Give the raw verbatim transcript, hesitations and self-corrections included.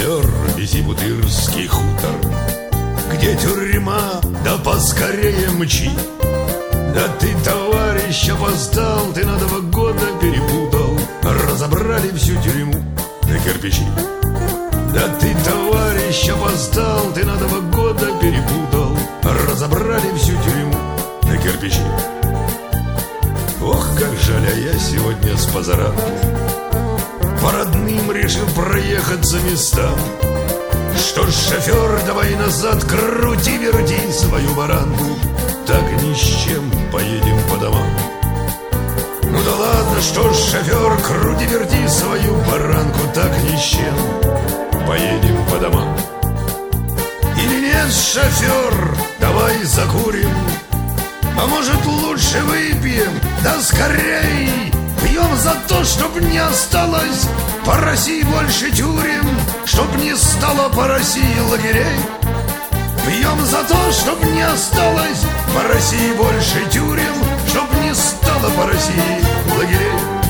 шофер, вези Бутырский хутор. Где тюрьма, да поскорее мчи. Да ты, товарищ, опоздал, ты на два года перепутал. Разобрали всю тюрьму на кирпичи. Да ты, товарищ, опоздал, ты на два года перепутал. Разобрали всю тюрьму на кирпичи. Ох, как жаль, а я сегодня с позаранку по родным решил проехаться местам. Что ж, шофер, давай назад, крути-верти свою баранку. Так ни с чем поедем по домам. Ну да ладно, что ж, шофер, крути-верти свою баранку. Так ни с чем поедем по домам. Или нет, шофер, давай закурим. А может, лучше выпьем, да скорей. Пьем за то, чтоб не осталось по России больше тюрем, чтоб не стало по России лагерей. Пьем за то, чтоб не осталось по России больше тюрем, чтоб не стало по России лагерей.